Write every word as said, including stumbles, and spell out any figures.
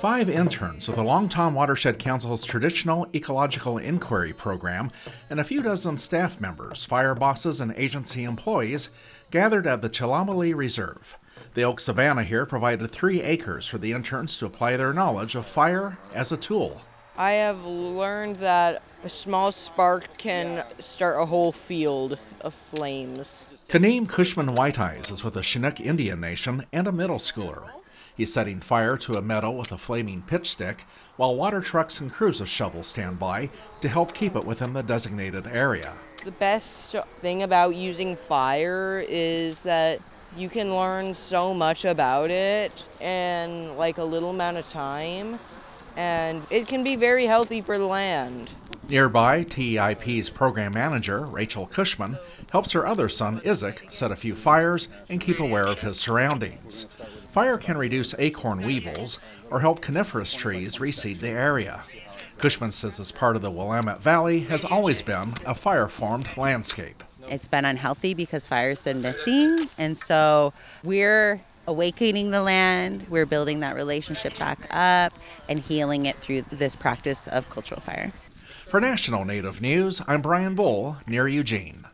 Five interns with the Longtom Watershed Council's traditional ecological inquiry program and a few dozen staff members, fire bosses, and agency employees gathered at the Chilomali Reserve. The Oak Savannah here provided three acres for the interns to apply their knowledge of fire as a tool. I have learned that a small spark can start a whole field of flames. Kaneem Cushman Whiteeyes is with the Chinook Indian Nation and a middle schooler. He's setting fire to a meadow with a flaming pitch stick, while water trucks and crews of shovels stand by to help keep it within the designated area. The best thing about using fire is that you can learn so much about it in like a little amount of time, and it can be very healthy for the land. Nearby, T E I P's program manager, Rachel Cushman, helps her other son, Isaac, set a few fires and keep aware of his surroundings. Fire can reduce acorn weevils or help coniferous trees reseed the area. Cushman says this part of the Willamette Valley has always been a fire-formed landscape. It's been unhealthy because fire's been missing, and so we're awakening the land, we're building that relationship back up and healing it through this practice of cultural fire. For National Native News, I'm Brian Bull, near Eugene.